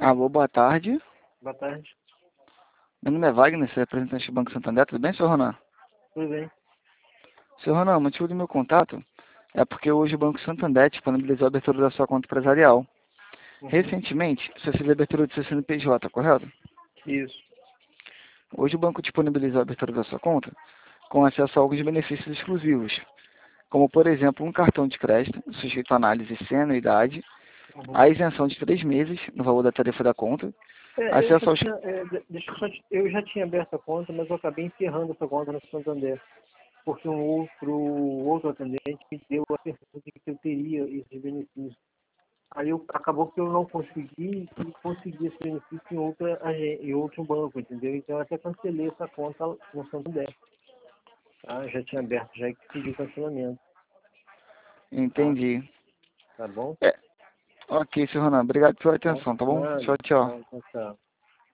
Alô, boa tarde. Boa tarde. Meu nome é Wagner, sou representante do Banco Santander. Tudo bem, senhor Ronan? Tudo bem? Senhor Ronan, o motivo do meu contato é porque hoje o Banco Santander disponibilizou a abertura da sua conta empresarial. Uhum. Recentemente, você fez a abertura do seu CNPJ, correto? Isso. Hoje o banco disponibilizou a abertura da sua conta com acesso a alguns benefícios exclusivos, como, por exemplo, um cartão de crédito sujeito à análise sem anuidade, Uhum. a isenção de 3 meses no valor da tarifa da conta, Eu já acesso aos... tinha, deixa eu só eu já tinha aberto a conta, mas eu acabei encerrando essa conta no Santander, porque um outro atendente me deu a certeza de que eu teria esse benefício. Aí acabou que eu não consegui e consegui esse benefício em outro banco, entendeu? Então eu até cancelei essa conta no Santander. Tá? Já tinha aberto, já que pedi o cancelamento. Tá? Entendi. Tá bom? É, ok, senhor Ronan, obrigado pela Tá? atenção, tá bom? Nada. Tchau, tchau. Tá, tchau.